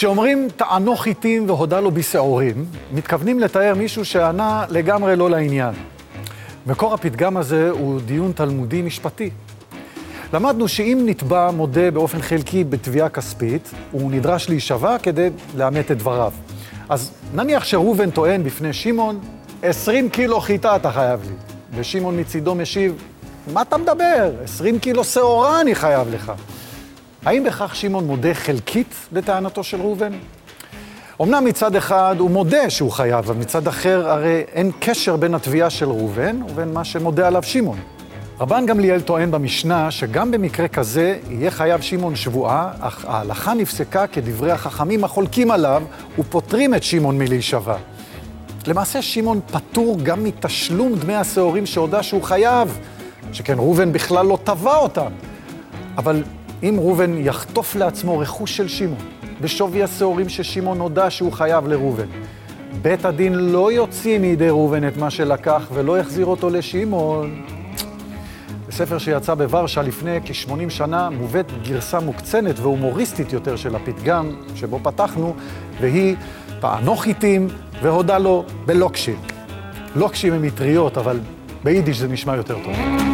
כשאומרים טענו חיטים והודה לו בשעורים, מתכוונים לתאר מישהו שענה לגמרי לא לעניין. מקור הפתגם הזה הוא דיון תלמודי משפטי. למדנו שאם נתבע מודה באופן חלקי בתביעה כספית, הוא נדרש להישבע כדי לאמת את דבריו. אז נניח שראובן טוען בפני שמעון, 20 קילו חיטה אתה חייב לי. ושמעון מצידו משיב, מה אתה מדבר? 20 קילו שעורה אני חייב לך. האם בכך שמעון מודה חלקית לטענתו של ראובן? אמנם מצד אחד הוא מודה שהוא חייב, אבל מצד אחר הרי אין קשר בין התביעה של ראובן ובין מה שמודה עליו שמעון. רבן גמליאל טוען במשנה שגם במקרה כזה יהיה חייב שמעון שבועה, אך ההלכה נפסקה כדברי החכמים החולקים עליו ופותרים את שמעון מלהישבע. למעשה שמעון פטור גם מתשלום דמי השעורים שהודה שהוא חייב, שכן ראובן בכלל לא תבע אותם. אבל אם ראובן יחטוף לעצמו רכוש של שמעון, בשווי השעורים ששמעון הודה שהוא חייב לראובן, בית הדין לא יוציא מידי ראובן את מה שלקח ולא יחזיר אותו לשמעון. בספר שיצא בוורשה לפני כ-80 שנה מובאת גרסה מוקצנת והומוריסטית יותר של הפתגם שבו פתחנו, והיא טענו חיטים והודה לו בלוקשים. לוקשים הם מטריות, אבל ביידיש זה נשמע יותר טוב.